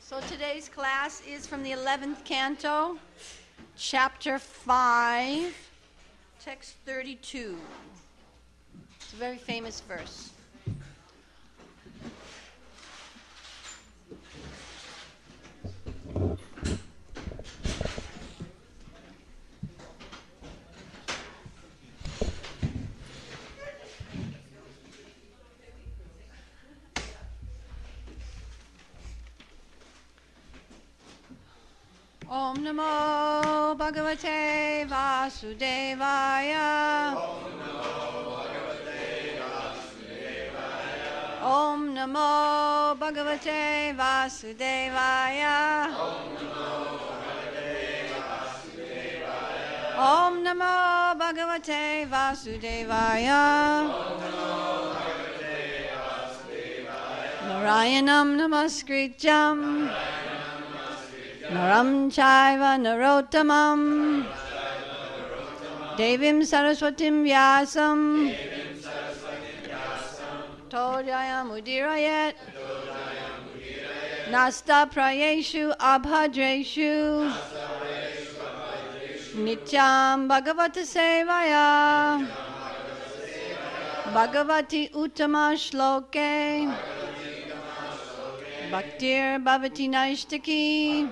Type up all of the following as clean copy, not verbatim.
So today's class is from the 11th canto, chapter 5, text 32. It's a very famous verse. Om Namo Bhagavate Vasudevaya. Om Namo Bhagavate Vasudevaya. Om Namo Bhagavate Vasudevaya. Narayanam Namaskrityam Naram Chaiva Narottamam Devim Saraswatim Vyasam Todayam Udirayet Nasta Prayeshu Abhadreshu Nityam Bhagavata Sevaya Bhagavati Uttama Shloke Bhaktir Bhavati Naishtaki.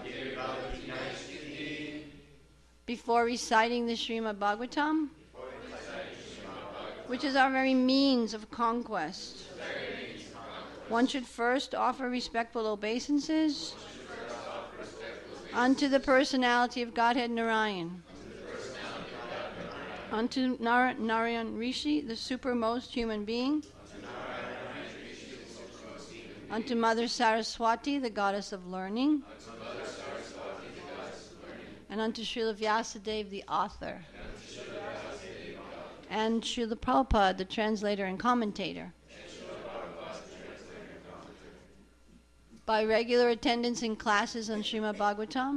Before reciting the Srimad Bhagavatam, which is our very means of conquest, one should first offer respectful obeisances unto the personality of Godhead Narayan, unto Narayan Rishi, the supermost human being, unto Mother Saraswati, the goddess of learning, and unto Srila Vyasadeva, the author, and Srila Prabhupada, the translator and commentator. By regular attendance in classes on Srimad Bhagavatam,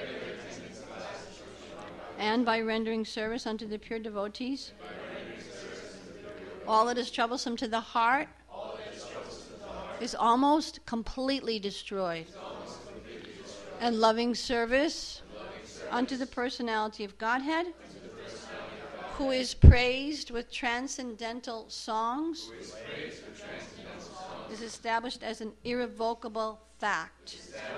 and by rendering service unto the pure devotees, all that is troublesome to the heart is almost completely destroyed, and loving service unto the personality of Godhead, who is praised with transcendental songs, is established as an irrevocable fact.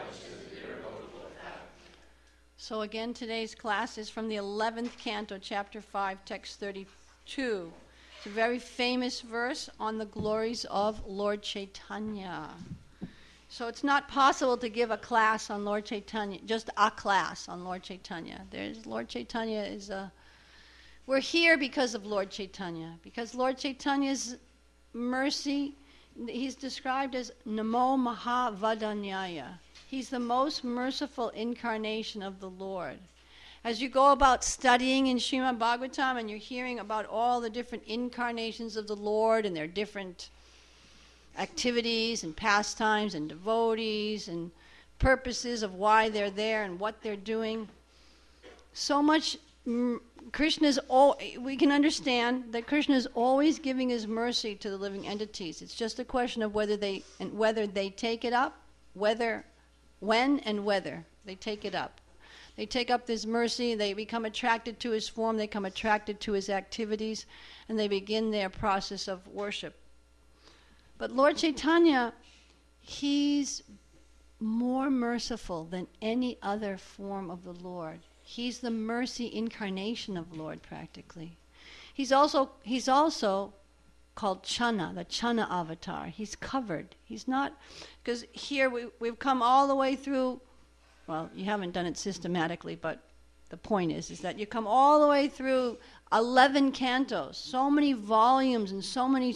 So again, today's class is from the 11th canto, chapter 5, text 32. It's a very famous verse on the glories of Lord Chaitanya. So it's not possible to give a class on Lord Chaitanya, just a class on Lord Chaitanya. Lord Chaitanya is we're here because of Lord Chaitanya, because Lord Chaitanya's mercy, he's described as Namo Mahavadanyaya. He's the most merciful incarnation of the Lord. As you go about studying in Srimad Bhagavatam and you're hearing about all the different incarnations of the Lord and their different activities and pastimes and devotees and purposes of why they're there and what they're doing, so much Krishna's we can understand that Krishna is always giving his mercy to the living entities. It's just a question of whether they take it up, when and whether they take it up. They take up this mercy, they become attracted to his form, they become attracted to his activities, and they begin their process of worship. But Lord Chaitanya, he's more merciful than any other form of the Lord. He's the mercy incarnation of Lord, practically. He's also called Channa, the Channa avatar. He's covered. He's not, because here we've come all the way through. Well, you haven't done it systematically, but the point is that you come all the way through 11 cantos, so many volumes and so many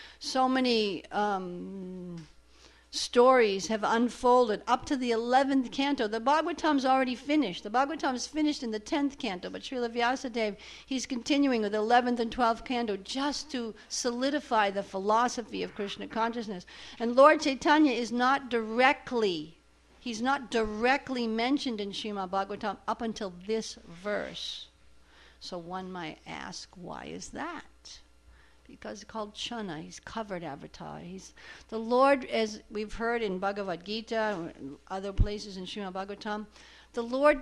stories have unfolded up to the 11th canto. The Bhagavatam's already finished. The Bhagavatam is finished in the 10th canto, but Srila Vyasadeva, he's continuing with the 11th and 12th canto just to solidify the philosophy of Krishna consciousness. And Lord Chaitanya is not directly mentioned in Srimad Bhagavatam up until this verse. So one might ask, why is that? because it's called Chana. He's covered avatar. He's the Lord, as we've heard in Bhagavad Gita, and other places in Srimad Bhagavatam. The Lord,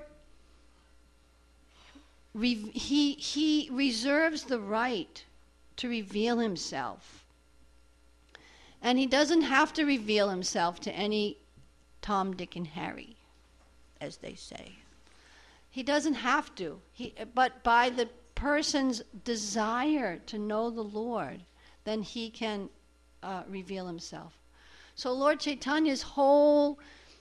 he reserves the right to reveal himself. And he doesn't have to reveal himself to any Tom, Dick, and Harry, as they say. He doesn't have to. But by the person's desire to know the Lord, then he can reveal himself. So Lord Chaitanya's whole...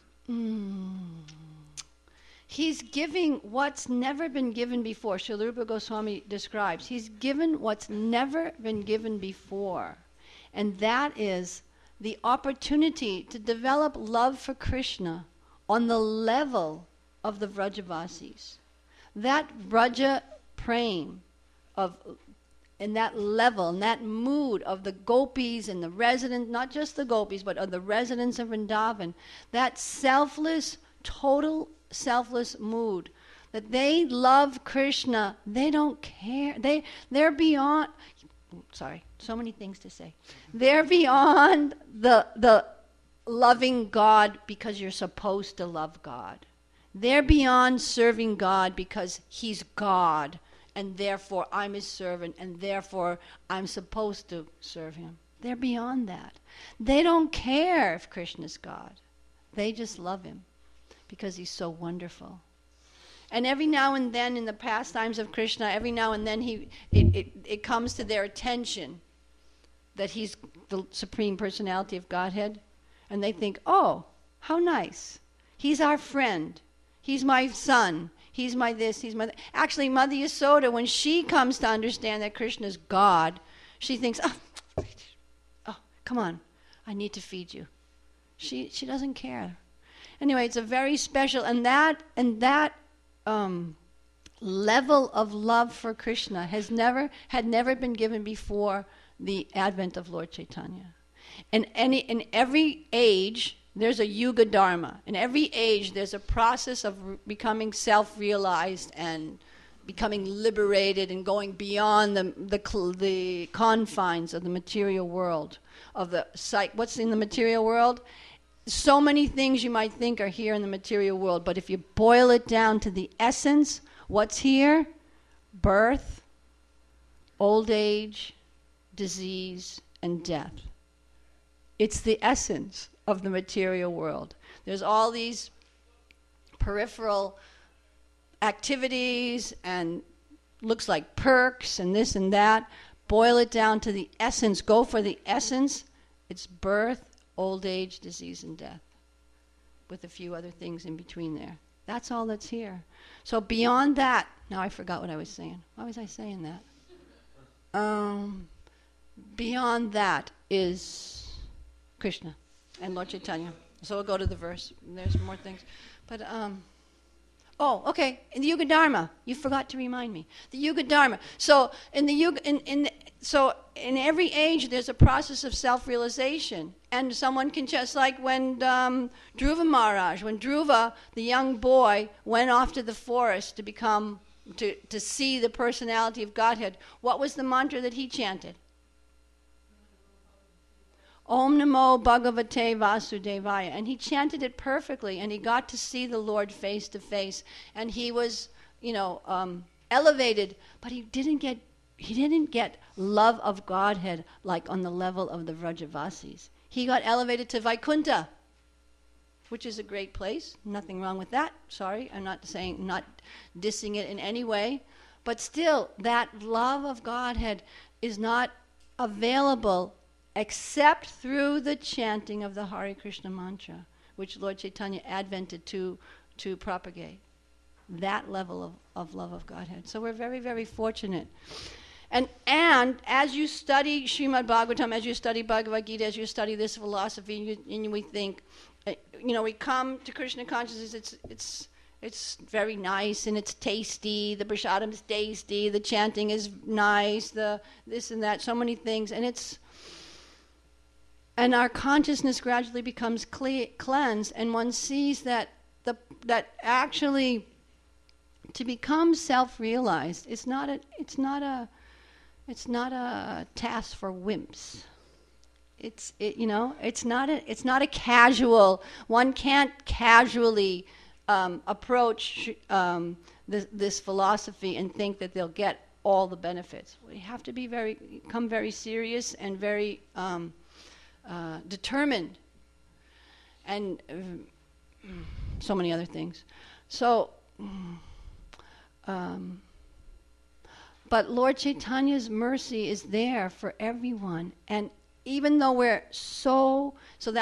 he's giving what's never been given before. Srila Rupa Goswami describes, he's given what's never been given before. And that is the opportunity to develop love for Krishna on the level of the Vrajavasis. That Vraja Prem in that level, in that mood of the gopis and the residents, not just the gopis, but of the residents of Vrindavan, that selfless, total selfless mood, that they love Krishna, they don't care, they're beyond, sorry, so many things to say. They're beyond the loving God because you're supposed to love God. They're beyond serving God because he's God, and therefore I'm his servant, and therefore I'm supposed to serve him. They're beyond that. They don't care if Krishna's God. They just love him because he's so wonderful. And every now and then in the pastimes of Krishna, every now and then it comes to their attention that he's the Supreme Personality of Godhead. And they think, oh, how nice. He's our friend. He's my son. He's my this, he's my that. Actually, Mother Yasoda, when she comes to understand that Krishna's God, she thinks, oh, come on, I need to feed you. She doesn't care. Anyway, it's a very special, and that level of love for Krishna had never been given before the advent of Lord Chaitanya. In every age, there's a Yuga Dharma. In every age, there's a process of becoming self-realized and becoming liberated and going beyond the confines of the material world, of the what's in the material world. So many things you might think are here in the material world, but if you boil it down to the essence, what's here? Birth, old age, disease, and death. It's the essence of the material world. There's all these peripheral activities and looks like perks and this and that. Boil it down to the essence. Go for the essence. It's birth, old age, disease, and death, with a few other things in between there. That's all that's here. So beyond that, now I forgot what I was saying. Why was I saying that? Beyond that is Krishna and Lord Chaitanya. So we'll go to the verse. There's more things. But, okay, in the Yuga Dharma, you forgot to remind me. The Yuga Dharma. So in the Yuga, so in every age, there's a process of self-realization. And someone can just, like when Dhruva Maharaj, when Dhruva, the young boy, went off to the forest to see the personality of Godhead, what was the mantra that he chanted? Om Namo Bhagavate Vasudevaya. And he chanted it perfectly, and he got to see the Lord face to face. And he was, elevated, but he didn't get love of Godhead like on the level of the Vrajavasis. He got elevated to Vaikuntha, which is a great place. Nothing wrong with that. Sorry, I'm not dissing it in any way. But still, that love of Godhead is not available except through the chanting of the Hare Krishna mantra, which Lord Chaitanya advented to propagate. That level of love of Godhead. So we're very, very fortunate. And as you study Srimad Bhagavatam, as you study Bhagavad Gita, as you study this philosophy, and we think, we come to Krishna consciousness, it's very nice and it's tasty, the prasadam is tasty, the chanting is nice, the this and that, so many things, and our consciousness gradually becomes cleansed, and one sees that actually to become self-realized, it's not It's not a task for wimps. It's not a casual. One can't casually approach this philosophy and think that they'll get all the benefits. We have to become very serious and very determined, and so many other things. So, but Lord Chaitanya's mercy is there for everyone, and even though we're so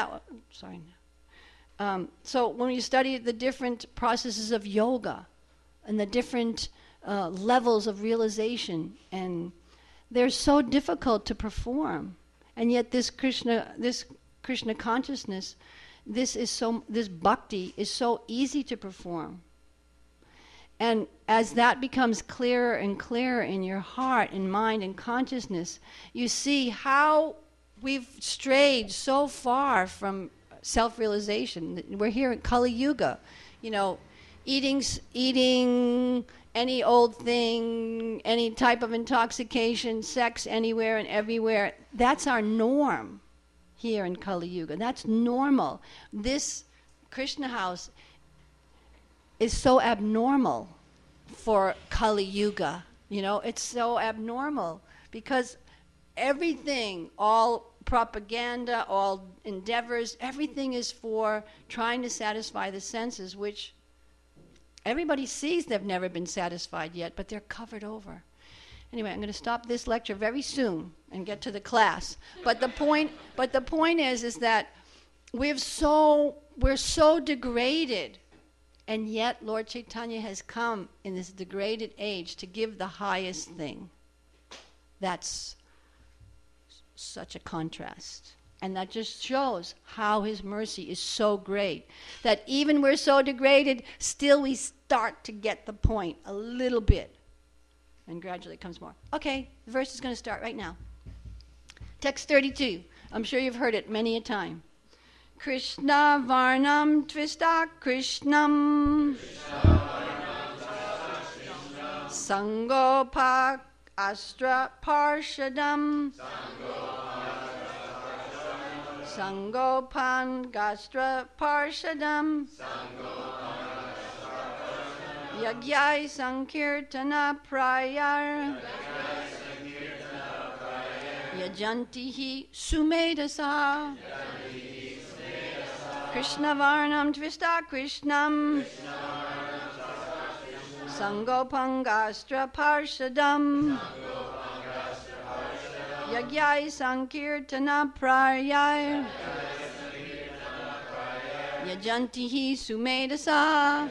when you study the different processes of yoga and the different levels of realization, and they're so difficult to perform, and yet this Krishna consciousness, this bhakti is so easy to perform. And as that becomes clearer and clearer in your heart and mind and consciousness, you see how we've strayed so far from self-realization. We're here in Kali Yuga, eating any old thing, any type of intoxication, sex anywhere and everywhere. That's our norm here in Kali Yuga. That's normal. This Krishna house is so abnormal for Kali Yuga. It's so abnormal because everything, all propaganda, all endeavors, everything is for trying to satisfy the senses, which everybody sees they've never been satisfied yet, but they're covered over. Anyway, I'm going to stop this lecture very soon and get to the class. But the point is that we're so degraded, and yet Lord Chaitanya has come in this degraded age to give the highest thing. That's such a contrast. And that just shows how his mercy is so great, that even we're so degraded, still we start to get the point a little bit. And gradually it comes more. Okay, the verse is going to start right now. Text 32. I'm sure you've heard it many a time. Krishna Varnam Tvista Krishnam Sangopak Astra Parshadam Sangopan Gastra Parshadam Yagyai Sankirtana Prayar Yajantihi Sumedasa Krishna Varnam Tvista Krishnam Sangopangastra Parshadam Yagyai Sankirtana Prayar Yajantihi Sumedasa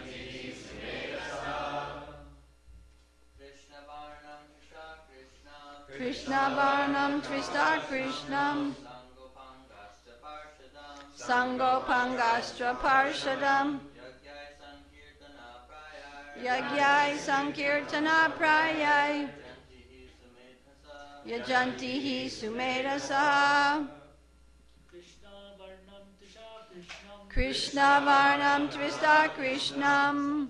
Krishna Varnam Tvista Krishnam Sangopangastra Parshadam Yagyai Sankirtana Prayai Yajantihi Sumedasa Krishna Varnam Tvista Krishnam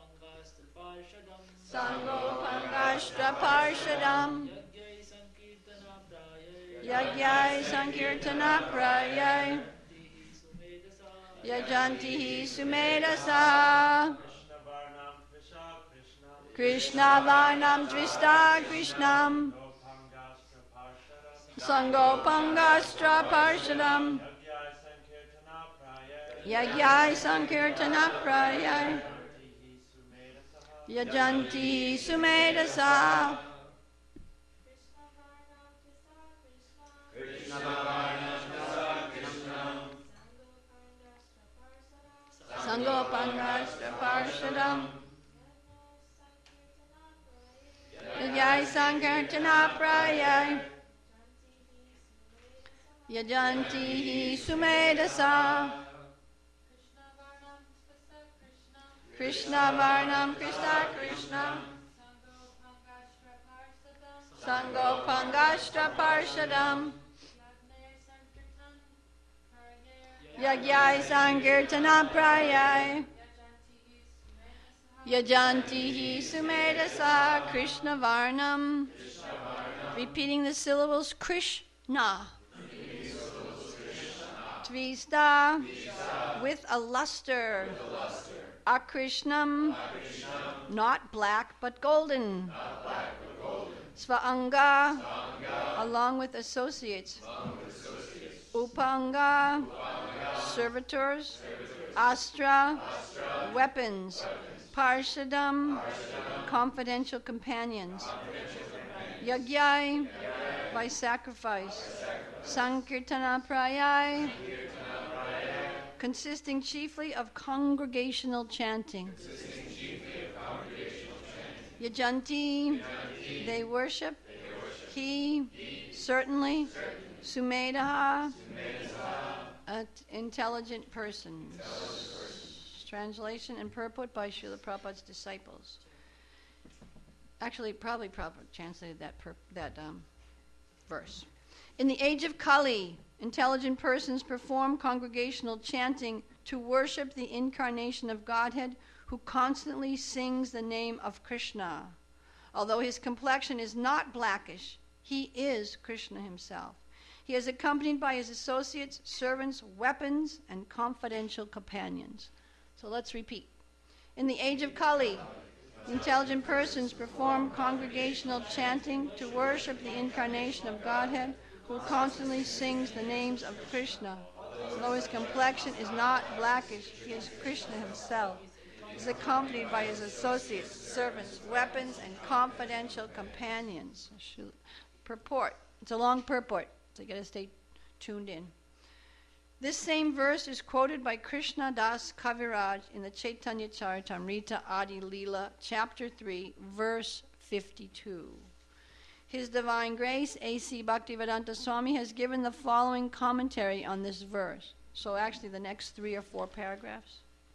Sangopangastra Parshadam Yagyai Sankirtana Prayai Yajantihi Sumedasa Krishna Varnam Tvista Krishnam Sangopangastra Parshadam Yagyai Sankirtana Prayai Yajantihi Sumedasa Sangopangastra Parshadam Yagyai Sankirtana Prayai Yajantihi Sumedasa Krishna Varnam Krishna Krishna Sangopangastra Parshadam Yagyai Sankirtana Prayai Yajantihi Sumedasa Krishna Varnam Repeating the syllables Krishna. Tvista, with a luster. Akrishnam, not black but golden. Svaanga, along with associates. Upanga, servitors. Astra, weapons. Parshadam, confidential companions. Yagyai, by sacrifice. Sankirtana Prayai, consisting chiefly of congregational chanting. Yajanti, they worship. He, certainly. Sumedaha, intelligent persons. Translation and purport by Srila Prabhupada's disciples. Actually, probably Prabhupada translated that verse. In the age of Kali, intelligent persons perform congregational chanting to worship the incarnation of Godhead, who constantly sings the name of Krishna. Although his complexion is not blackish, he is Krishna himself. He is accompanied by his associates, servants, weapons, and confidential companions. So let's repeat. In the age of Kali, intelligent persons perform congregational chanting to worship the incarnation of Godhead, who constantly sings the names of Krishna. Although his complexion is not blackish, he is Krishna himself. He is accompanied by his associates, servants, weapons, and confidential companions. Purport. It's a long purport, so you got to stay tuned in. This same verse is quoted by Krishna Das Kaviraj in the Chaitanya Charitamrita Adi Leela, chapter 3, verse 52. His Divine Grace, A.C. Bhaktivedanta Swami, has given the following commentary on this verse. So actually the next 3 or 4 paragraphs,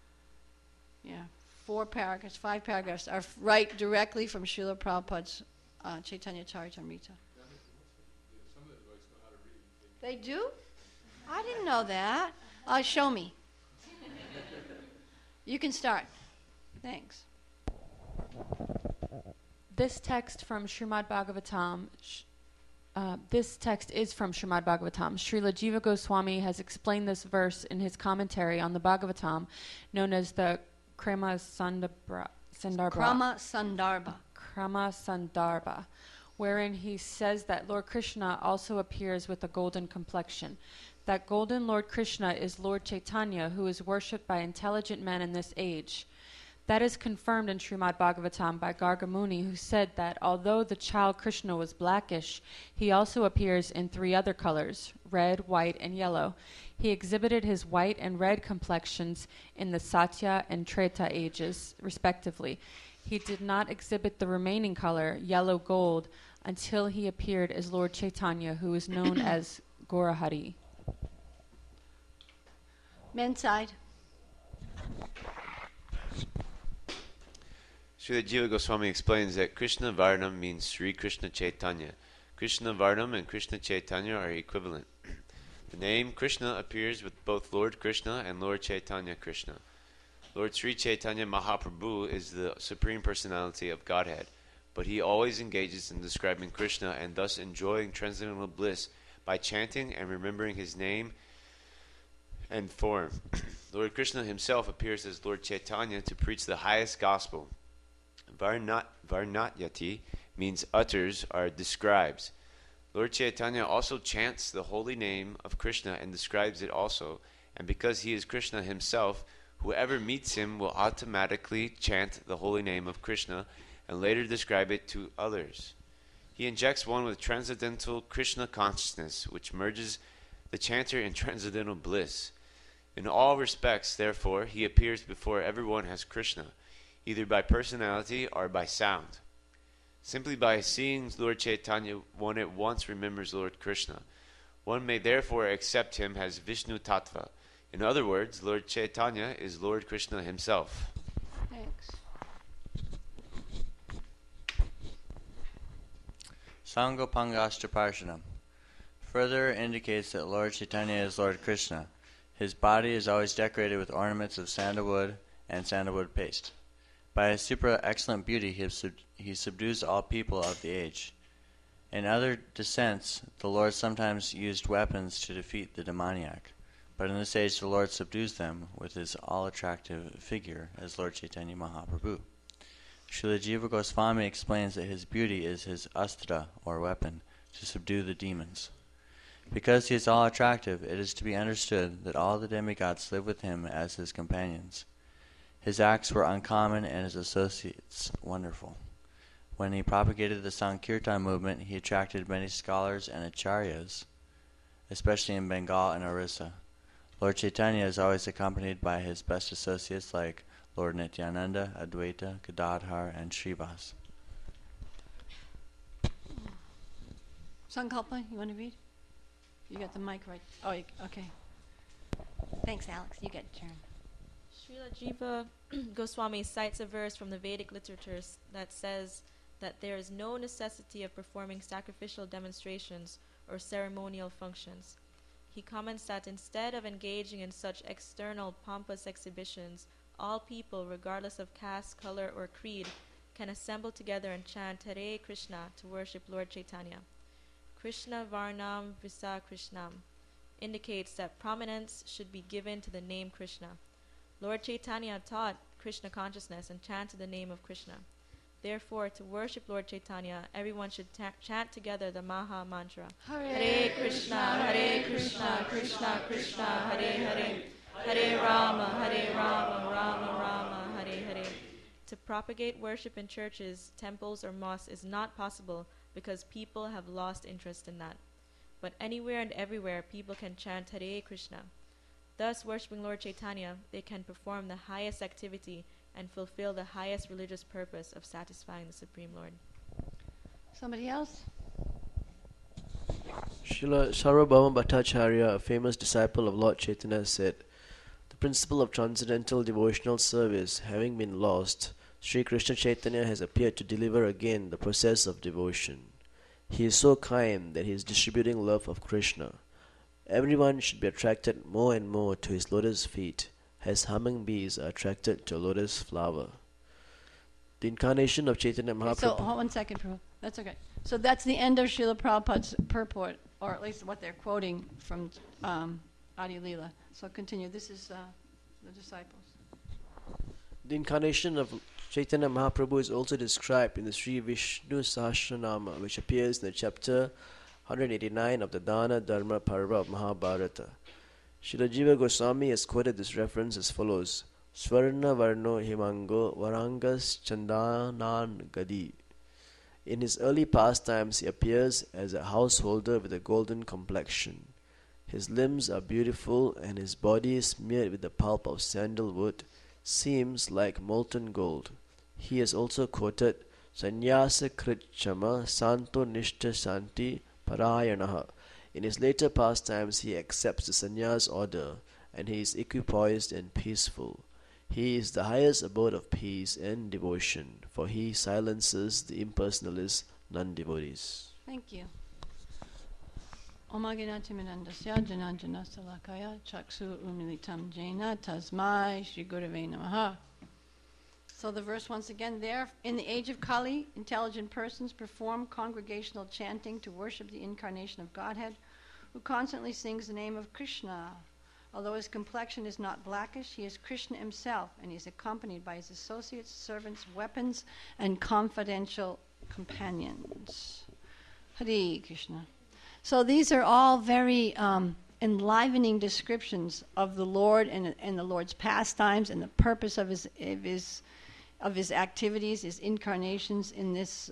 5 paragraphs are right directly from Srila Prabhupada's Chaitanya Charitamrita. They do? I didn't know that. Show me. You can start. Thanks. This text from Srimad Bhagavatam, this text is from Srimad Bhagavatam. Srila Jiva Goswami has explained this verse in his commentary on the Bhagavatam, known as the Krama Sandarbha, wherein he says that Lord Krishna also appears with a golden complexion. That golden Lord Krishna is Lord Chaitanya, who is worshipped by intelligent men in this age. That is confirmed in Srimad Bhagavatam by Garga Muni, who said that although the child Krishna was blackish, he also appears in 3 other colors, red, white, and yellow. He exhibited his white and red complexions in the Satya and Treta ages, respectively. He did not exhibit the remaining color, yellow gold, until he appeared as Lord Chaitanya, who is known as Gaurahari. Men's side. Srila Jiva Goswami explains that Krishna Varnam means Sri Krishna Chaitanya. Krishna Varnam and Krishna Chaitanya are equivalent. The name Krishna appears with both Lord Krishna and Lord Chaitanya Krishna. Lord Sri Chaitanya Mahaprabhu is the Supreme Personality of Godhead, but he always engages in describing Krishna and thus enjoying transcendental bliss by chanting and remembering his name and form. Lord Krishna himself appears as Lord Chaitanya to preach the highest gospel. Varnatyati means utters or describes. Lord Chaitanya also chants the holy name of Krishna and describes it also, and because he is Krishna himself, whoever meets him will automatically chant the holy name of Krishna and later describe it to others. He injects one with transcendental Krishna consciousness, which merges the chanter in transcendental bliss. In all respects, therefore, he appears before everyone as Krishna, either by personality or by sound. Simply by seeing Lord Chaitanya, one at once remembers Lord Krishna. One may therefore accept him as Vishnu Tattva. In other words, Lord Chaitanya is Lord Krishna himself. Thanks. Sangopangashtra Parshanam further indicates that Lord Chaitanya is Lord Krishna. His body is always decorated with ornaments of sandalwood and sandalwood paste. By his super excellent beauty, he subdues all people of the age. In other descents, the Lord sometimes used weapons to defeat the demoniac, but in this age the Lord subdues them with his all-attractive figure as Lord Chaitanya Mahaprabhu. Srila Jiva Goswami explains that his beauty is his astra, or weapon, to subdue the demons. Because he is all-attractive, it is to be understood that all the demigods live with him as his companions. His acts were uncommon and his associates wonderful. When he propagated the Sankirtan movement, he attracted many scholars and acharyas, especially in Bengal and Orissa. Lord Chaitanya is always accompanied by his best associates like Lord Nityananda, Advaita, Gadadhar, and Srivas. Sankalpa, you want to read? You got the mic right. Oh, okay. Thanks, Alex. You get a turn. Srila Jiva Goswami cites a verse from the Vedic literatures that says that there is no necessity of performing sacrificial demonstrations or ceremonial functions. He comments that instead of engaging in such external pompous exhibitions, all people, regardless of caste, color, or creed, can assemble together and chant Hare Krishna to worship Lord Chaitanya. Krishna Varnam Visa Krishnam indicates that prominence should be given to the name Krishna. Lord Chaitanya taught Krishna consciousness and chanted the name of Krishna. Therefore, to worship Lord Chaitanya, everyone should chant together the Maha Mantra. Hare Krishna, Krishna Krishna, Hare Hare, Hare Rama, Rama Rama, Hare Hare. To propagate worship in churches, temples, or mosques is not possible because people have lost interest in that. But anywhere and everywhere, people can chant Hare Krishna. Thus, worshipping Lord Chaitanya, they can perform the highest activity and fulfill the highest religious purpose of satisfying the Supreme Lord. Somebody else? Srila Sarvabhauma Bhattacharya, a famous disciple of Lord Chaitanya, said, "The principle of transcendental devotional service having been lost, Sri Krishna Chaitanya has appeared to deliver again the process of devotion. He is so kind that he is distributing love of Krishna. Everyone should be attracted more and more to his lotus feet, as humming bees are attracted to a lotus flower." The incarnation of Chaitanya Mahaprabhu... So, hold 1 second, Prabhu. That's okay. So that's the end of Srila Prabhupada's purport, or at least what they're quoting from Adi Leela. So continue. This is the disciples. The incarnation of Chaitanya Mahaprabhu is also described in the Sri Vishnu Sahasranama, which appears in the chapter 189 of the Dana Dharma Parva of Mahabharata. Srila Jiva Goswami has quoted this reference as follows: Swarna Varno Himango Varangas Chandanan Gadi. In his early pastimes, he appears as a householder with a golden complexion. His limbs are beautiful, and his body, smeared with the pulp of sandalwood, seems like molten gold. He has also quoted Sannyasa Kritchama Santo Nishta Santi Parayanaha. In his later pastimes, he accepts the sannyas order, and he is equipoised and peaceful. He is the highest abode of peace and devotion, for he silences the impersonalist non-devotees. Thank you. Omaginatiminandasya jananjana salakaya chaksu umilitam jena tasmai shri gurave namaha. So the verse once again there. In the age of Kali, intelligent persons perform congregational chanting to worship the incarnation of Godhead, who constantly sings the name of Krishna. Although his complexion is not blackish, he is Krishna himself, and he is accompanied by his associates, servants, weapons, and confidential companions. Hare Krishna. So these are all very enlivening descriptions of the Lord and the Lord's pastimes and the purpose of his activities, his incarnations in this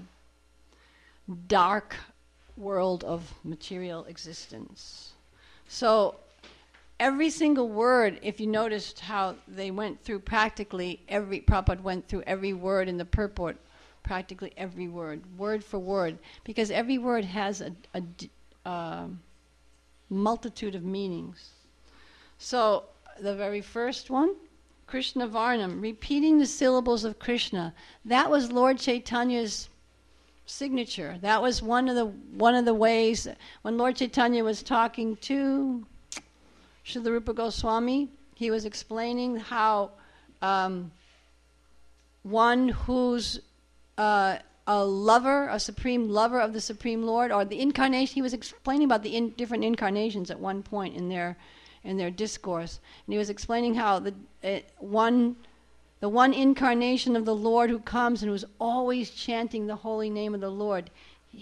dark world of material existence. So every single word, if you noticed how they went through practically Prabhupada went through every word in the purport, practically every word for word, because every word has a multitude of meanings. So the very first one, Krishna Varnam, repeating the syllables of Krishna, that was Lord Chaitanya's signature. That was one of the ways when Lord Chaitanya was talking to Srila Rupa Goswami, he was explaining how one whose a lover, a supreme lover of the Supreme Lord, or the incarnation. He was explaining about the different incarnations at one point in their discourse, and he was explaining how the one incarnation of the Lord who comes and who's always chanting the holy name of the Lord.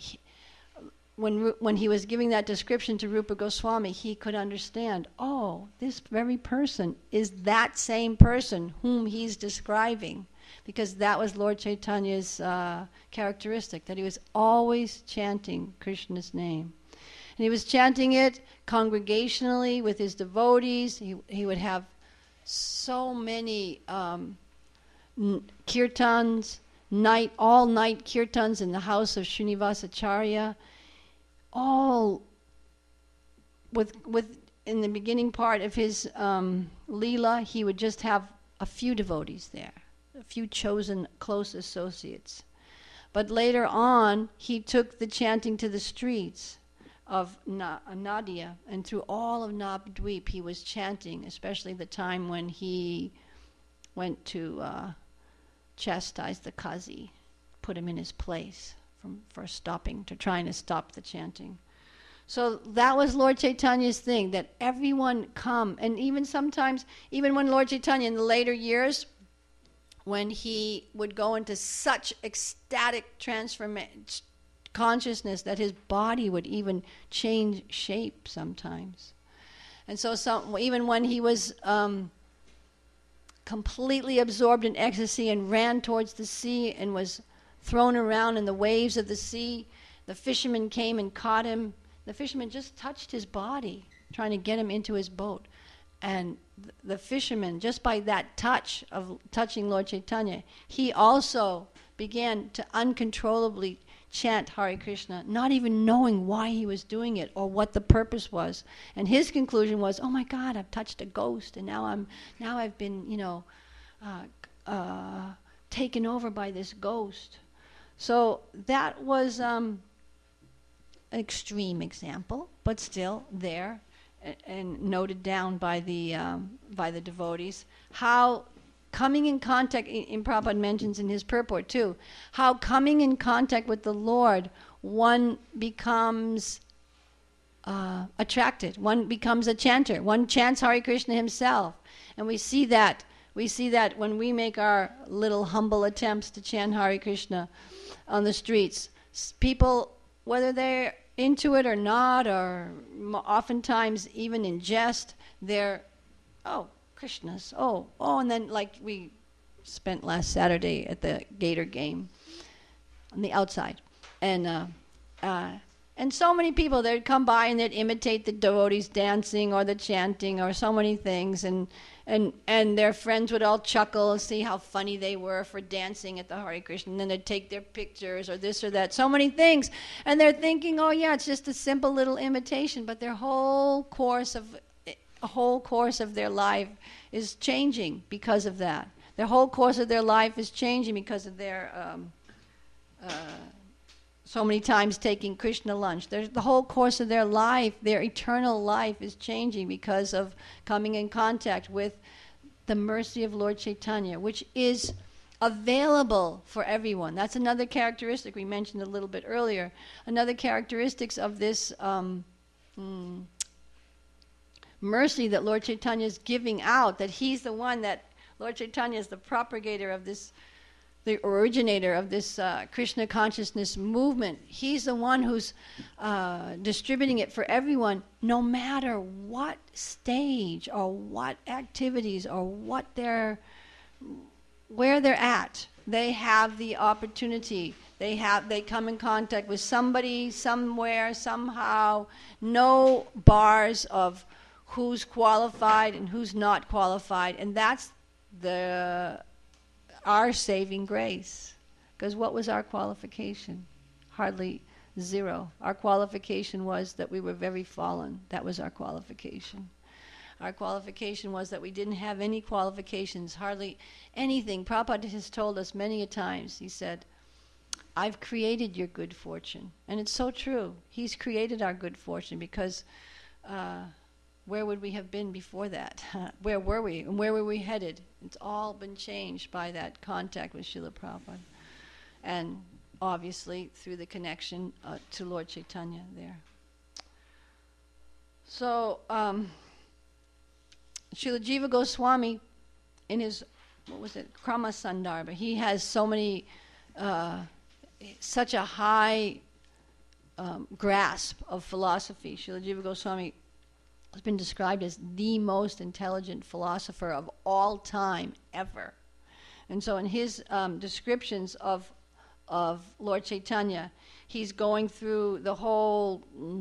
When he was giving that description to Rupa Goswami, he could understand, oh, this very person is that same person whom he's describing, because that was Lord Chaitanya's characteristic, that he was always chanting Krishna's name. And he was chanting it congregationally with his devotees. He would have so many kirtans, all-night kirtans in the house of Srinivasacharya. All with in the beginning part of his Leela, he would just have a few devotees there, a few chosen close associates. But later on, he took the chanting to the streets of Nadia, and through all of Navadvip he was chanting, especially the time when he went to chastise the Kazi, put him in his place for trying to stop the chanting. So that was Lord Chaitanya's thing, that everyone come, and even sometimes, even when Lord Chaitanya in the later years, when he would go into such ecstatic consciousness that his body would even change shape sometimes. And so even when he was completely absorbed in ecstasy and ran towards the sea and was thrown around in the waves of the sea, the fishermen came and caught him. The fisherman just touched his body, trying to get him into his boat. And the fisherman, just by that touch of touching Lord Chaitanya, he also began to uncontrollably chant Hare Krishna, not even knowing why he was doing it or what the purpose was. And his conclusion was, oh my God, I've touched a ghost, and now I've been, taken over by this ghost. So that was an extreme example, but still there and noted down by the devotees. How coming in contact, in Prabhupada mentions in his purport too, how coming in contact with the Lord, one becomes attracted, one becomes a chanter, one chants Hare Krishna himself. And we see that when we make our little humble attempts to chant Hare Krishna on the streets. People, whether they're into it or not, or oftentimes even in jest, they're, oh, Krishna's, oh, and then like we spent last Saturday at the Gator game on the outside. And so many people, they'd come by and they'd imitate the devotees dancing or the chanting or so many things, and their friends would all chuckle and see how funny they were for dancing at the Hare Krishna, and then they'd take their pictures or this or that, so many things. And they're thinking, oh yeah, it's just a simple little imitation, but their whole course of their life is changing because of that. Their whole course of their life is changing because of their so many times taking Krishna lunch. The whole course of their life, their eternal life, is changing because of coming in contact with the mercy of Lord Chaitanya, which is available for everyone. That's another characteristic we mentioned a little bit earlier. Another characteristics of this mercy that Lord Chaitanya is giving out, that he's the one, that Lord Chaitanya is the propagator of this, the originator of this Krishna consciousness movement. He's the one who's distributing it for everyone, no matter what stage or what activities or where they're at. They have the opportunity. They come in contact with somebody, somewhere, somehow. No bars of who's qualified and who's not qualified, and that's our saving grace. Because what was our qualification? Hardly zero. Our qualification was that we were very fallen. That was our qualification. Our qualification was that we didn't have any qualifications, hardly anything. Prabhupada has told us many a times, he said, I've created your good fortune. And it's so true. He's created our good fortune, because where would we have been before that? Where were we? And where were we headed? It's all been changed by that contact with Srila Prabhupada. And obviously through the connection to Lord Chaitanya there. So, Srila Jiva Goswami, in his, Krama Sandarbha, he has so many, such a high grasp of philosophy. Srila Jiva Goswami has been described as the most intelligent philosopher of all time ever. And so in his descriptions of Lord Chaitanya, he's going through the whole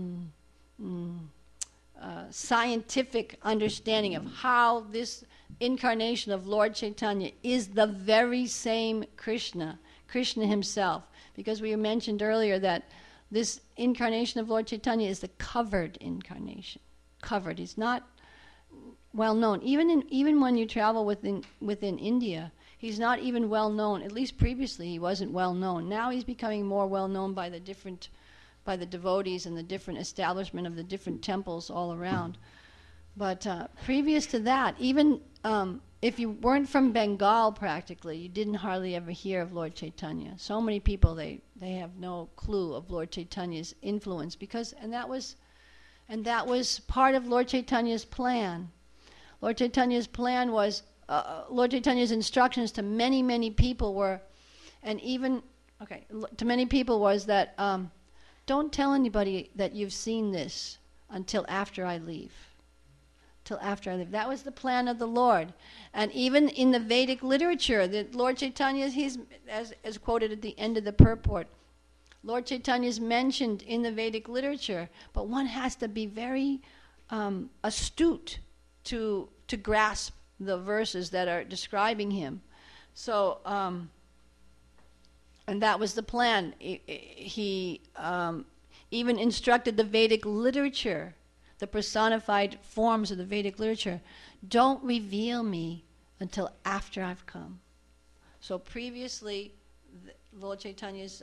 scientific understanding of how this incarnation of Lord Chaitanya is the very same Krishna himself. Because we mentioned earlier that this incarnation of Lord Chaitanya is the covered incarnation. Covered. He's not well known. Even when you travel within India, he's not even well known. At least previously he wasn't well known. Now he's becoming more well known by the devotees and the different establishment of the different temples all around. But previous to that, even if you weren't from Bengal practically, you didn't hardly ever hear of Lord Chaitanya. So many people, they have no clue of Lord Chaitanya's influence and that was part of Lord Chaitanya's plan. Lord Chaitanya's plan was, Lord Chaitanya's instructions to many, many people were, to many people was that, don't tell anybody that you've seen this until after I leave. That was the plan of the Lord. And even in the Vedic literature, the Lord Chaitanya, he's, as quoted at the end of the purport, Lord Chaitanya is mentioned in the Vedic literature, but one has to be very astute to grasp the verses that are describing him. So, and that was the plan. He even instructed the Vedic literature, the personified forms of the Vedic literature, don't reveal me until after I've come. So previously, Lord Chaitanya's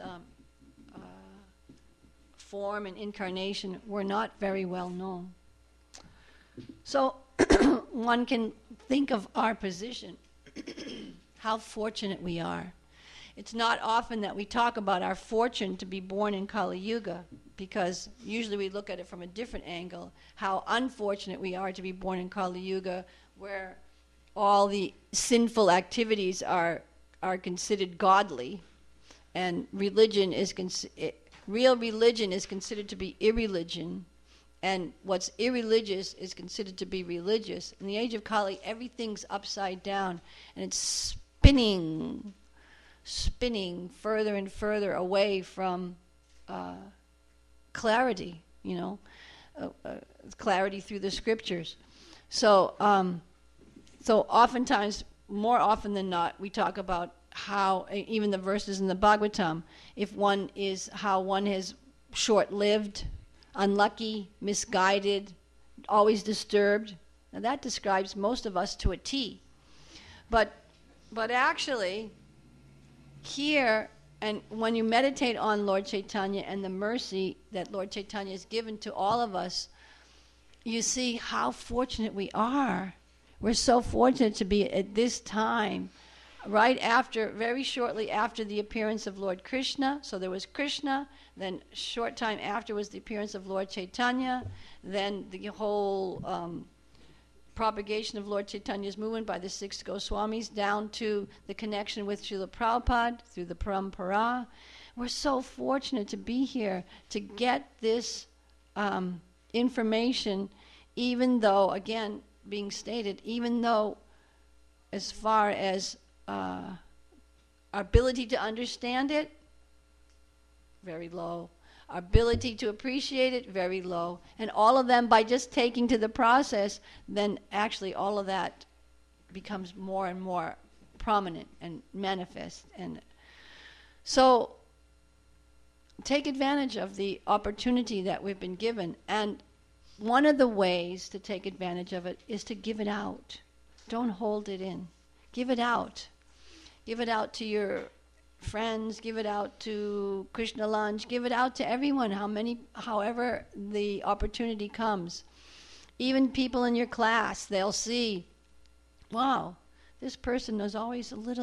form and incarnation were not very well known. So one can think of our position, how fortunate we are. It's not often that we talk about our fortune to be born in Kali Yuga, because usually we look at it from a different angle, how unfortunate we are to be born in Kali Yuga, where all the sinful activities are considered godly, and religion is real religion is considered to be irreligion, and what's irreligious is considered to be religious. In the age of Kali, everything's upside down, and it's spinning further and further away from clarity, clarity through the scriptures. So oftentimes, more often than not, we talk about how, even the verses in the Bhagavatam, how one is short-lived, unlucky, misguided, always disturbed. Now that describes most of us to a T. But actually, here, and when you meditate on Lord Chaitanya and the mercy that Lord Chaitanya has given to all of us, you see how fortunate we are. We're so fortunate to be at this time, very shortly after the appearance of Lord Krishna. So there was Krishna, then a short time after was the appearance of Lord Chaitanya, then the whole propagation of Lord Chaitanya's movement by the six Goswamis down to the connection with Srila Prabhupada through the Parampara. We're so fortunate to be here to get this information, even though, again, being stated, even though as far as our ability to understand it, very low. Our ability to appreciate it, very low. And all of them, by just taking to the process, then actually all of that becomes more and more prominent and manifest. And so take advantage of the opportunity that we've been given. And one of the ways to take advantage of it is to give it out. Don't hold it in. Give it out. Give it out to your friends, give it out to Krishna Lunch, give it out to everyone, however the opportunity comes. Even people in your class, they'll see, wow, this person is always a little,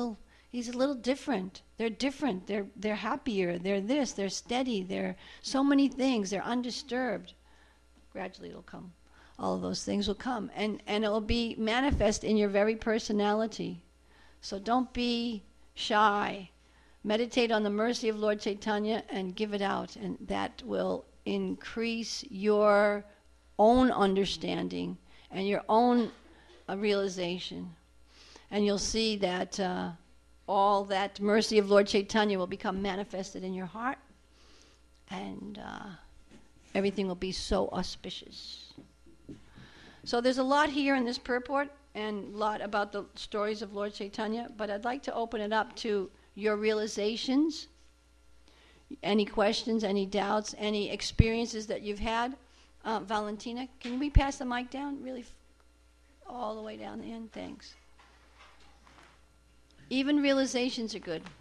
He's a little different. They're different. They're happier. They're this. They're steady. They're so many things. They're undisturbed. Gradually it'll come. All of those things will come. And it will be manifest in your very personality. So don't be shy. Meditate on the mercy of Lord Chaitanya and give it out. And that will increase your own understanding and your own realization. And you'll see that all that mercy of Lord Chaitanya will become manifested in your heart. And everything will be so auspicious. So there's a lot here in this purport and a lot about the stories of Lord Chaitanya, but I'd like to open it up to your realizations, any questions, any doubts, any experiences that you've had. Valentina, can we pass the mic down really all the way down the end? Thanks. Even realizations are good.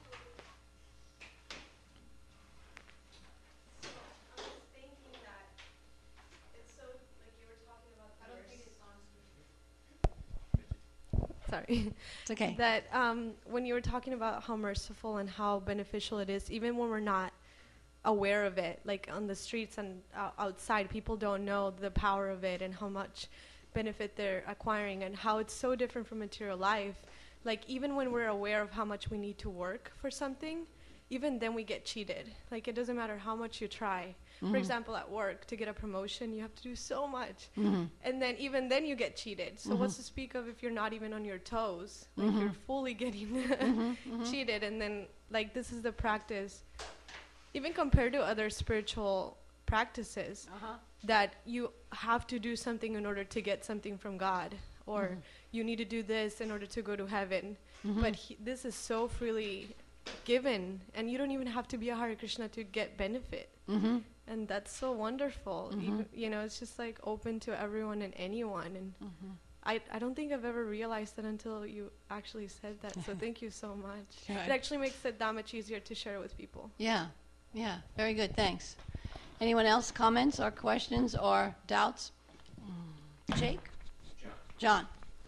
Sorry. It's okay. That when you were talking about how merciful and how beneficial it is, even when we're not aware of it, like on the streets and outside, people don't know the power of it and how much benefit they're acquiring and how it's so different from material life. Like even when we're aware of how much we need to work for something, even then we get cheated. Like it doesn't matter how much you try. For example, at work, to get a promotion, you have to do so much. And then even then you get cheated. So what's to speak of if you're not even on your toes? Like you're fully getting cheated. And then like this is the practice, even compared to other spiritual practices, that you have to do something in order to get something from God. Or you need to do this in order to go to heaven. But this is so freely given. And you don't even have to be a Hare Krishna to get benefit. And that's so wonderful. Even, you know, it's just like open to everyone and anyone. And I don't think I've ever realized that until you actually said that. So thank you so much. Sure. It actually makes it that much easier to share with people. Yeah. Very good. Thanks. Anyone else comments or questions or doubts? Jake? John.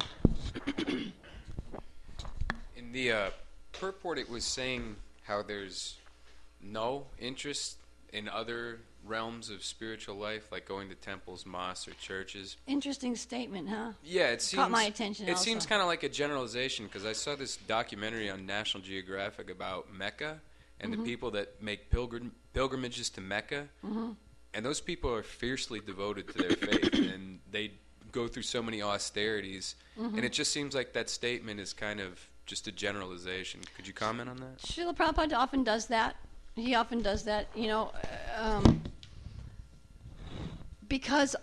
In the purport, it was saying how there's no interest in other realms of spiritual life, like going to temples, mosques, or churches. Interesting statement, huh? Yeah, it seems... Caught my attention It also. seems kind of like a generalization, because I saw this documentary on National Geographic about Mecca and the people that make pilgrimages to Mecca. And those people are fiercely devoted to their faith, and they go through so many austerities. And it just seems like that statement is kind of just a generalization. Could you comment on that? Srila Prabhupada often does that. He often does that, you know, because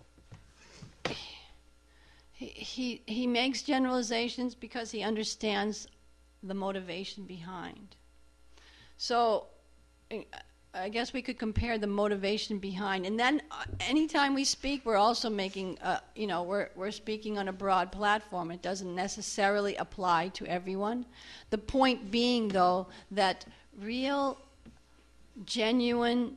he makes generalizations because he understands the motivation behind. So I guess we could compare the motivation behind. And then anytime we speak, we're also making, you know, we're speaking on a broad platform. It doesn't necessarily apply to everyone. The point being, though, that real genuine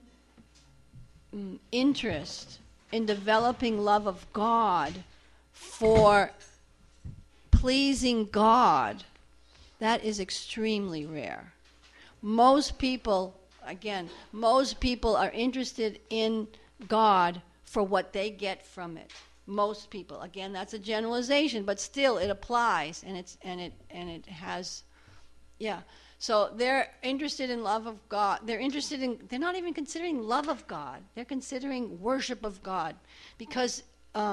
interest in developing love of God for pleasing God, that is extremely rare. Most people are interested in God for what they get from it. Most people. Again, that's a generalization, but still it applies, and it has, yeah. So they're interested in love of God. They're not even considering love of God. They're considering worship of God because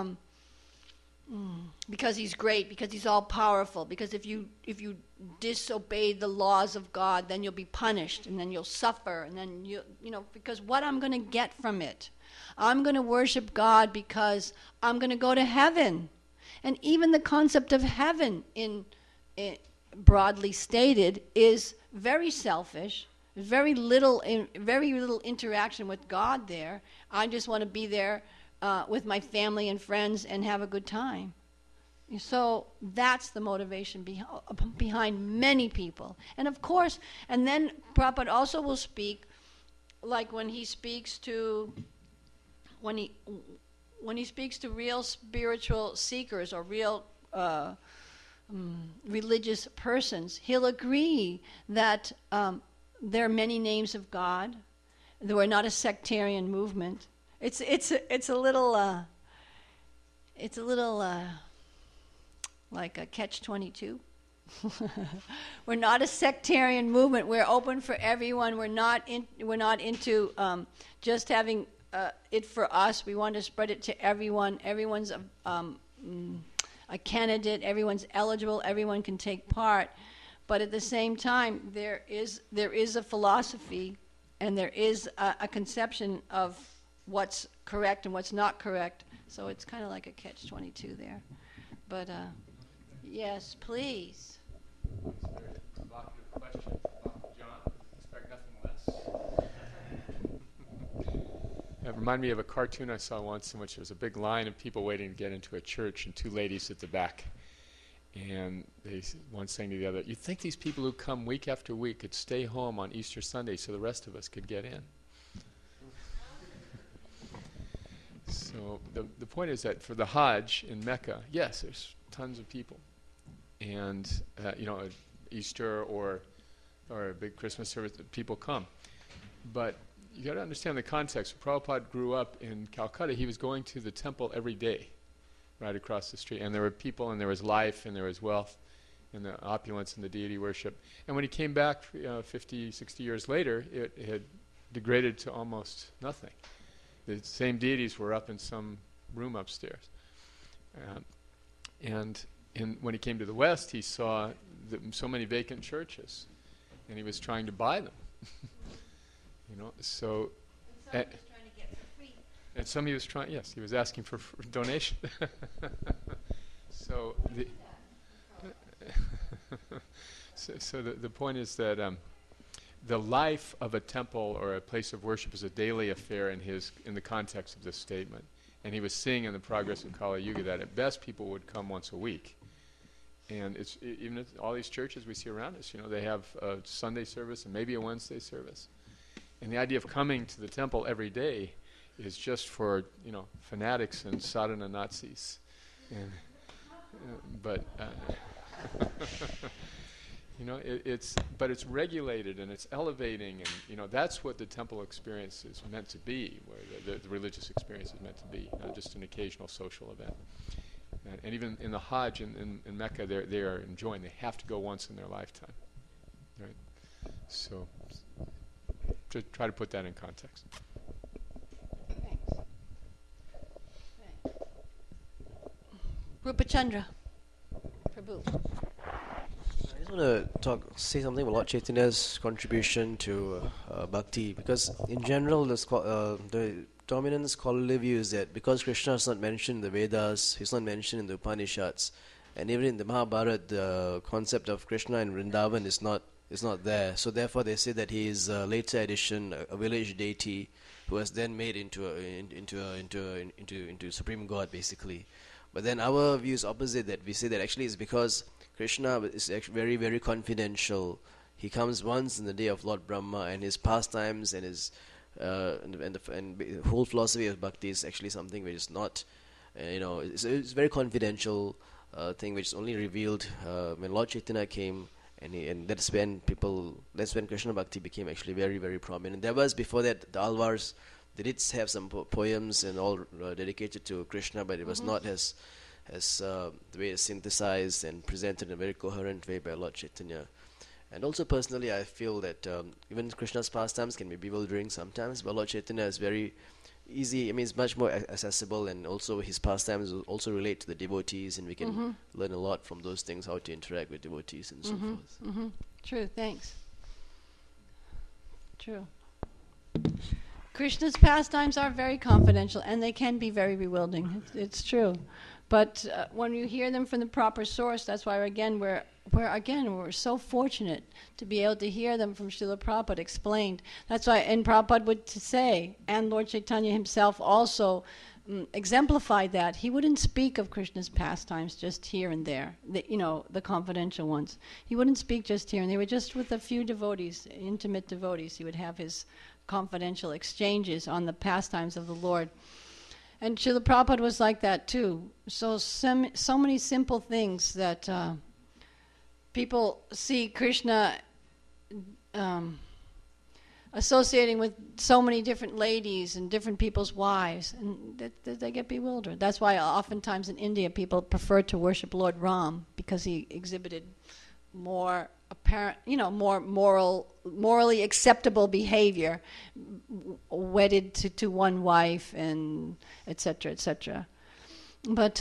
he's great, because he's all powerful, because if you disobey the laws of God, then you'll be punished, and then you'll suffer, and then you know, because what I'm going to get from it. I'm going to worship God because I'm going to go to heaven. And even the concept of heaven in broadly stated is very selfish. Very little interaction with God there. I just want to be there with my family and friends and have a good time. So that's the motivation behind many people. And of course, and then Prabhupada also will speak, like when he speaks to real spiritual seekers or real religious persons, he'll agree that there are many names of God. That we're not a sectarian movement. It's a little like a catch-22. We're not a sectarian movement. We're open for everyone. We're not into just having it for us. We want to spread it to everyone. Everyone's a candidate. Everyone's eligible. Everyone can take part. But at the same time, there is a philosophy, and there is a conception of what's correct and what's not correct. So it's kind of like a catch-22 there. But yes, please. Provocative question, John. Expect nothing less. It reminded me of a cartoon I saw once in which there was a big line of people waiting to get into a church and two ladies at the back. And one saying to the other, "You'd think these people who come week after week could stay home on Easter Sunday so the rest of us could get in." So the point is that for the Hajj in Mecca, yes, there's tons of people. And, Easter or a big Christmas service, people come. But you got to understand the context. When Prabhupada grew up in Calcutta, he was going to the temple every day, right across the street. And there were people, and there was life, and there was wealth, and the opulence, and the deity worship. And when he came back 50, 60 years later, it had degraded to almost nothing. The same deities were up in some room upstairs. When he came to the West, he saw so many vacant churches, and he was trying to buy them. So... And some he was trying to get for free. And some he was trying, yes, he was asking for donation. So the point is that the life of a temple or a place of worship is a daily affair in the context of this statement. And he was seeing in the progress of Kali Yuga that at best people would come once a week. And even all these churches we see around us, they have a Sunday service and maybe a Wednesday service. And the idea of coming to the temple every day is just for, fanatics and sadhana Nazis. But it's regulated and it's elevating, and that's what the temple experience is meant to be, where the religious experience is meant to be, not just an occasional social event. And even in the Hajj in Mecca, they are enjoying. They have to go once in their lifetime, right? So, to try to put that in context. Thanks. Rupachandra, Prabhu. I just want to say something about Lord Chaitanya's contribution to bhakti, because in general, the dominant scholarly view is that because Krishna is not mentioned in the Vedas, he's not mentioned in the Upanishads, and even in the Mahabharata, the concept of Krishna in Vrindavan is not there. So therefore, they say that he is a later addition, a village deity who was then made into supreme God, basically. But then our view is opposite. That we say that actually it's because Krishna is actually very, very confidential. He comes once in the day of Lord Brahma, and his pastimes and his and the whole philosophy of bhakti is actually something which is not, it's a very confidential thing which is only revealed when Lord Chaitanya came, and that's when Krishna bhakti became actually very, very prominent. There was before that the Alvars, they did have some poems and all dedicated to Krishna, but it was not as the way it's synthesized and presented in a very coherent way by Lord Chaitanya. And also personally, I feel that even Krishna's pastimes can be bewildering sometimes, but Lord Chaitanya is very easy. I mean, it's much more accessible, and also his pastimes also relate to the devotees, and we can learn a lot from those things, how to interact with devotees and so forth. Mm-hmm. True, thanks. True. Krishna's pastimes are very confidential, and they can be very bewildering. It's true. But when you hear them from the proper source, that's why, we're so fortunate to be able to hear them from Srila Prabhupada explained. That's why, and Prabhupada would say, and Lord Chaitanya himself also exemplified that. He wouldn't speak of Krishna's pastimes just here and there, the confidential ones. He wouldn't speak just here and there. Were just with a few devotees, intimate devotees. He would have his confidential exchanges on the pastimes of the Lord. And Srila Prabhupada was like that too. So many simple things that people see Krishna associating with so many different ladies and different people's wives, and they get bewildered. That's why oftentimes in India people prefer to worship Lord Ram, because he exhibited more apparent, more morally acceptable behavior, wedded to one wife, and etc., etc. But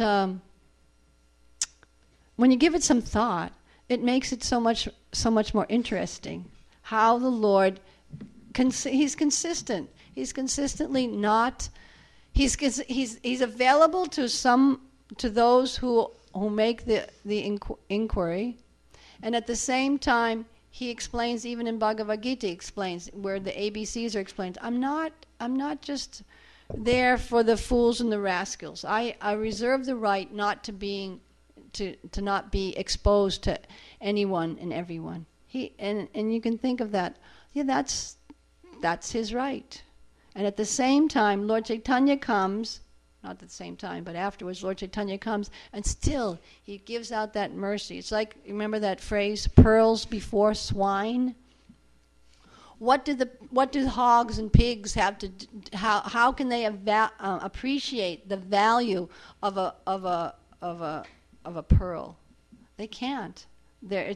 when you give it some thought, it makes it so much more interesting. How the Lord, he's consistent. He's consistently not. He's available to those who make the inquiry. And at the same time, he explains, even in Bhagavad Gita, explains where the ABCs are explained. I'm not just there for the fools and the rascals. I reserve the right not to not be exposed to anyone and everyone. And you can think of that. Yeah, that's his right. And at the same time, Lord Chaitanya comes. Not at the same time, but afterwards, Lord Chaitanya comes, and still he gives out that mercy. It's like, remember that phrase, pearls before swine? What do hogs and pigs have to? How can they appreciate the value of a pearl? They can't. They're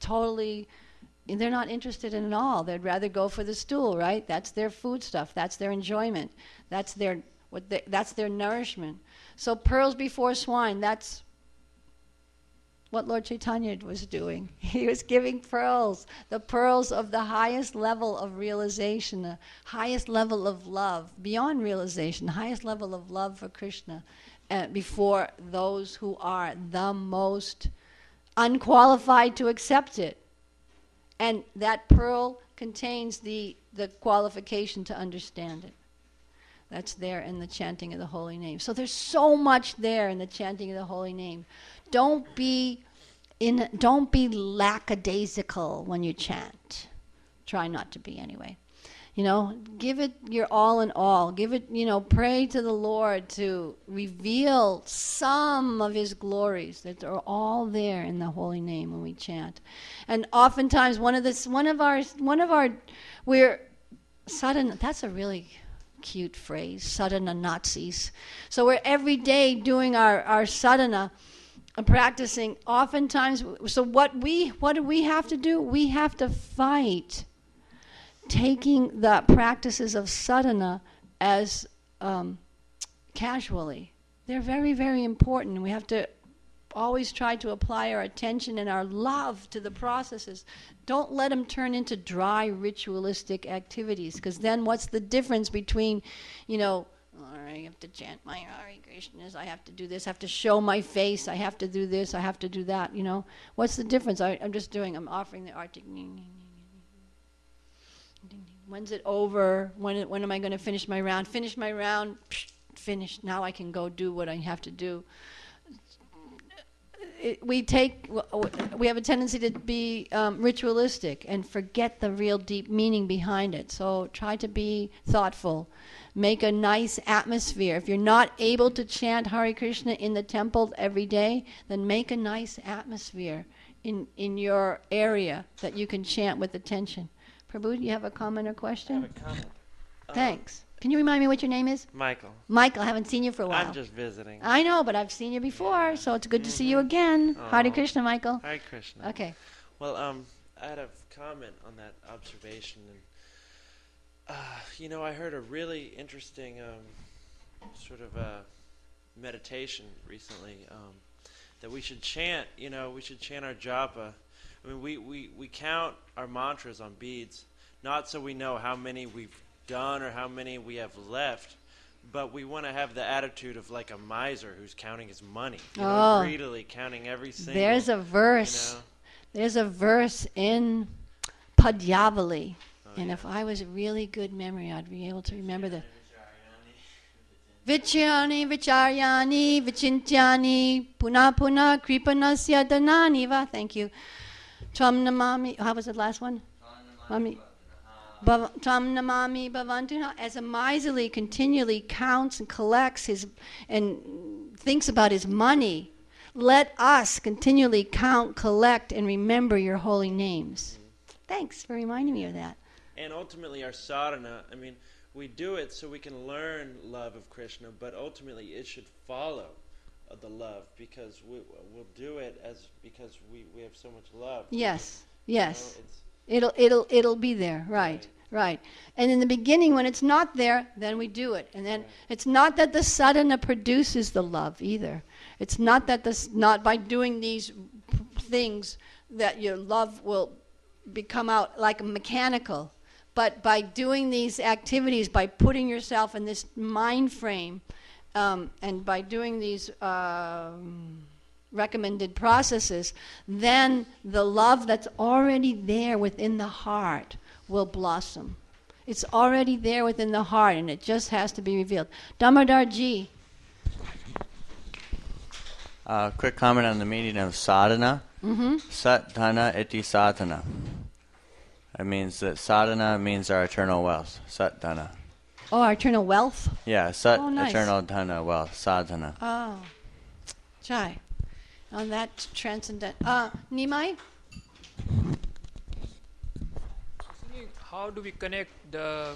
not interested in it all. They'd rather go for the stool, right? That's their food stuff. That's their enjoyment. That's their nourishment. So pearls before swine, that's what Lord Chaitanya was doing. He was giving pearls, the pearls of the highest level of realization, the highest level of love, beyond realization, the highest level of love for Krishna, before those who are the most unqualified to accept it. And that pearl contains the qualification to understand it. That's there in the chanting of the holy name. So there's so much there in the chanting of the holy name. Don't be lackadaisical when you chant. Try not to be anyway. Give it your all in all. Give it, pray to the Lord to reveal some of his glories that are all there in the holy name when we chant. And oftentimes we're sudden, that's a really cute phrase, sadhana Nazis. So we're every day doing our sadhana and practicing. Oftentimes, so what do we have to do? We have to fight taking the practices of sadhana as casually. They're very, very important. We have to always try to apply our attention and our love to the processes. Don't let them turn into dry ritualistic activities, because then what's the difference between, all right, I have to chant my Hare Krishnas, I have to do this, I have to show my face, I have to do this, I have to do that, What's the difference? I'm offering the artik. When's it over? When am I going to finish my round? Finish my round, finished. Now I can go do what I have to do. We have a tendency to be ritualistic and forget the real deep meaning behind it. So try to be thoughtful. Make a nice atmosphere. If you're not able to chant Hare Krishna in the temple every day, then make a nice atmosphere in your area that you can chant with attention. Prabhu, do you have a comment or question? I have a comment. Thanks. Can you remind me what your name is? Michael. Michael, I haven't seen you for a while. I'm just visiting. I know, but I've seen you before, so it's good to see you again. Hare Krishna, Michael. Hare Krishna. Okay. Well, I had a comment on that observation, and I heard a really interesting sort of meditation recently that we should chant. We should chant our japa. I mean, we count our mantras on beads, not so we know how many we've done or how many we have left, but we want to have the attitude of like a miser who's counting his money, greedily counting every single. There's a verse. There's a verse in Padyavali, and if I was a really good memory, I'd be able to remember the. Vichyani, Vicharyani, Vichintyani, Puna Puna, Kripanasya Dananiva. Thank you. Tvam Namami. How was the last one? Tam namami bhavantu. As a miserly continually counts and collects and thinks about his money, Let us continually count, collect, and remember your holy names. Thanks for reminding me of that. And ultimately, our sadhana, I mean, we do it so we can learn love of Krishna, but ultimately it should follow the love, because we'll do it because we have so much love. Yes, You yes. know, It'll be there, right. And in the beginning, when it's not there, then we do it. And then it's not that the sadhana produces the love either. It's not that not by doing these things that your love will become out like mechanical, but by doing these activities, by putting yourself in this mind frame, and by doing these recommended processes, then the love that's already there within the heart will blossom. It's already there within the heart, and it just has to be revealed. Damodar Ji. Quick comment on the meaning of sadhana. Sat dhana iti sadhana. It means that sadhana means our eternal wealth. Sat dhana. Oh, our eternal wealth? Yeah, sat, nice. eternal dhana, wealth, sadhana. Oh, Jai. On that transcendent. Nimai? How do we connect the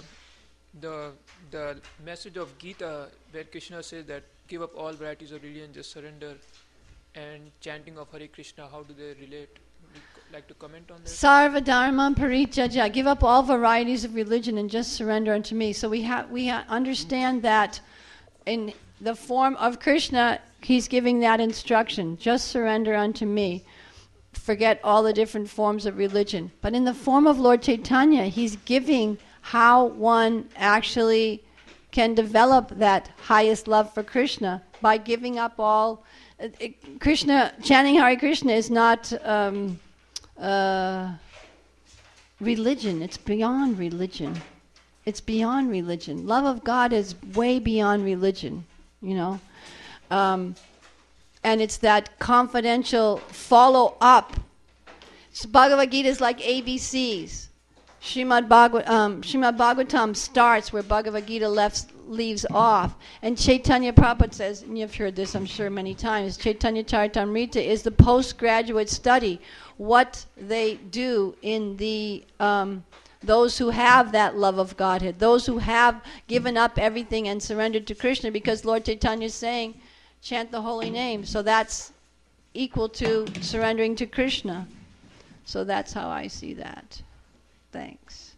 message of Gita where Krishna says that give up all varieties of religion, just surrender, and chanting of Hare Krishna? How do they relate? Would you like to comment on that? Sarva dharma parityajya. Give up all varieties of religion and just surrender unto me. So we understand that in the form of Krishna, he's giving that instruction. Just surrender unto me. Forget all the different forms of religion. But in the form of Lord Chaitanya, he's giving how one actually can develop that highest love for Krishna by giving up all. Krishna, chanting Hare Krishna is not religion. It's beyond religion. It's beyond religion. Love of God is way beyond religion, you know. And it's that confidential follow-up. So Bhagavad Gita is like ABCs. Srimad Bhagavatam starts where Bhagavad Gita leaves off. And Chaitanya Prabhupada says, and you've heard this I'm sure many times, Chaitanya Charitamrita is the postgraduate study. What they do in the those who have that love of Godhead, those who have given up everything and surrendered to Krishna, because Lord Chaitanya is saying, chant the holy name. So that's equal to surrendering to Krishna. So that's how I see that. Thanks.